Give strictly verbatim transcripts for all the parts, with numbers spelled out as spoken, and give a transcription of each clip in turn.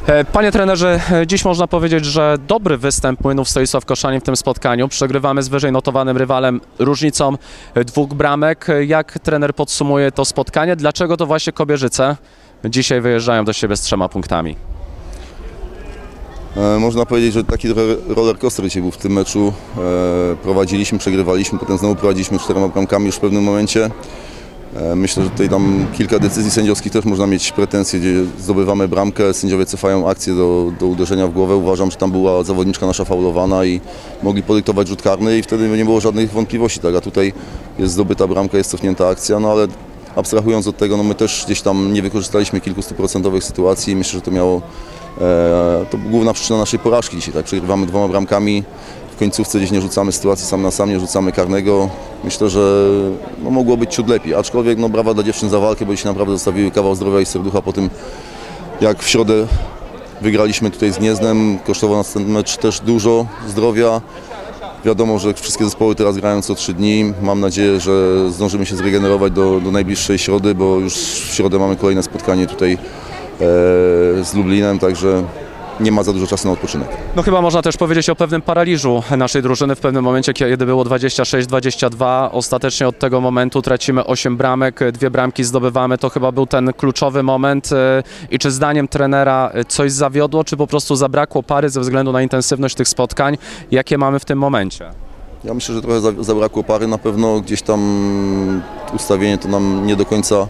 Panie trenerze, dziś można powiedzieć, że dobry występ Młynów Stoisław Koszalin w tym spotkaniu. Przegrywamy z wyżej notowanym rywalem różnicą dwóch bramek. Jak trener podsumuje to spotkanie? Dlaczego to właśnie Kobierzyce dzisiaj wyjeżdżają do siebie z trzema punktami? E, można powiedzieć, że taki trochę roller coaster dzisiaj był w tym meczu. E, prowadziliśmy, przegrywaliśmy, potem znowu prowadziliśmy czterema bramkami już w pewnym momencie. E, myślę, że tutaj tam kilka decyzji sędziowskich też można mieć pretensje, gdzie zdobywamy bramkę, sędziowie cofają akcję do, do uderzenia w głowę. Uważam, że tam była zawodniczka nasza faulowana i mogli podyktować rzut karny i wtedy nie było żadnych wątpliwości. Tak? A tutaj jest zdobyta bramka, jest cofnięta akcja, no ale abstrahując od tego, no my też gdzieś tam nie wykorzystaliśmy kilku stuprocentowych sytuacji i myślę, że to miało e, to główna przyczyna naszej porażki dzisiaj, tak? Przegrywamy dwoma bramkami, w końcówce gdzieś nie rzucamy sytuacji sam na sam, nie rzucamy karnego. Myślę, że no, mogło być ciut lepiej, aczkolwiek no, brawa dla dziewczyn za walkę, bo dzisiaj naprawdę zostawiły kawał zdrowia i serducha po tym, jak w środę wygraliśmy tutaj z Gniezdnem. Kosztował nas ten mecz też dużo zdrowia. Wiadomo, że wszystkie zespoły teraz grają co trzy dni. Mam nadzieję, że zdążymy się zregenerować do, do najbliższej środy, bo już w środę mamy kolejne spotkanie tutaj e, z Lublinem, także nie ma za dużo czasu na odpoczynek. No chyba można też powiedzieć o pewnym paraliżu naszej drużyny w pewnym momencie, kiedy było dwadzieścia sześć dwadzieścia dwa. Ostatecznie od tego momentu tracimy osiem bramek, dwie bramki zdobywamy. To chyba był ten kluczowy moment. I czy zdaniem trenera coś zawiodło, czy po prostu zabrakło pary ze względu na intensywność tych spotkań? Jakie mamy w tym momencie? Ja myślę, że trochę zabrakło pary. Na pewno gdzieś tam ustawienie to nam nie do końca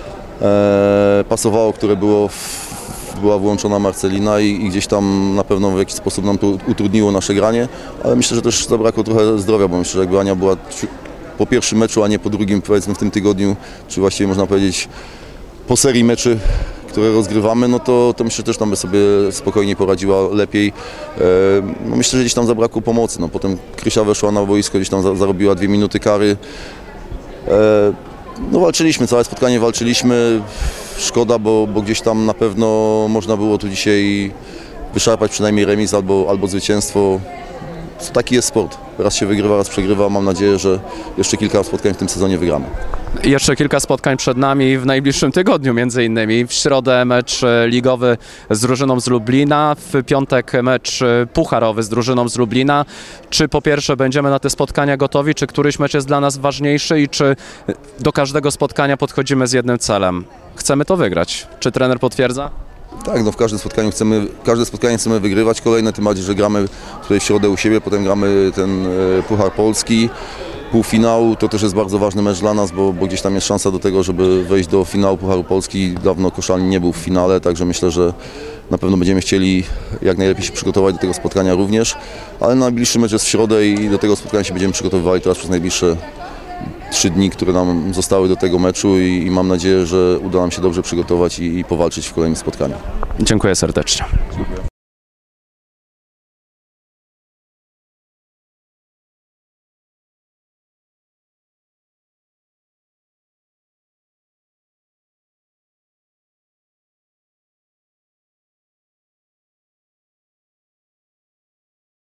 e, pasowało, które było w była włączona Marcelina i, i gdzieś tam na pewno w jakiś sposób nam to utrudniło nasze granie, ale myślę, że też zabrakło trochę zdrowia, bo myślę, że jakby Ania była po pierwszym meczu, a nie po drugim, powiedzmy w tym tygodniu, czy właściwie można powiedzieć po serii meczy, które rozgrywamy, no to, to myślę, że też tam by sobie spokojnie poradziła lepiej. E, no myślę, że gdzieś tam zabrakło pomocy, no potem Krysia weszła na boisko, gdzieś tam za, zarobiła dwie minuty kary. E, no walczyliśmy, całe spotkanie walczyliśmy. Szkoda, bo, bo gdzieś tam na pewno można było tu dzisiaj wyszarpać przynajmniej remis albo, albo zwycięstwo. Taki jest sport. Raz się wygrywa, raz przegrywa. Mam nadzieję, że jeszcze kilka spotkań w tym sezonie wygramy. Jeszcze kilka spotkań przed nami w najbliższym tygodniu między innymi. W środę mecz ligowy z drużyną z Lublina, w piątek mecz pucharowy z drużyną z Lublina. Czy po pierwsze będziemy na te spotkania gotowi, czy któryś mecz jest dla nas ważniejszy i czy do każdego spotkania podchodzimy z jednym celem? Chcemy to wygrać. Czy trener potwierdza? Tak, no w każdym spotkaniu chcemy, każde spotkanie chcemy wygrywać. Kolejne, tym bardziej, że gramy tutaj w środę u siebie, potem gramy ten e, Puchar Polski. Półfinał to też jest bardzo ważny mecz dla nas, bo, bo gdzieś tam jest szansa do tego, żeby wejść do finału Pucharu Polski. Dawno Koszalin nie był w finale, także myślę, że na pewno będziemy chcieli jak najlepiej się przygotować do tego spotkania również. Ale najbliższy mecz jest w środę i do tego spotkania się będziemy przygotowywali teraz przez najbliższe trzy dni, które nam zostały do tego meczu i, i mam nadzieję, że uda nam się dobrze przygotować i, i powalczyć w kolejnym spotkaniu. Dziękuję serdecznie. Dziękuję.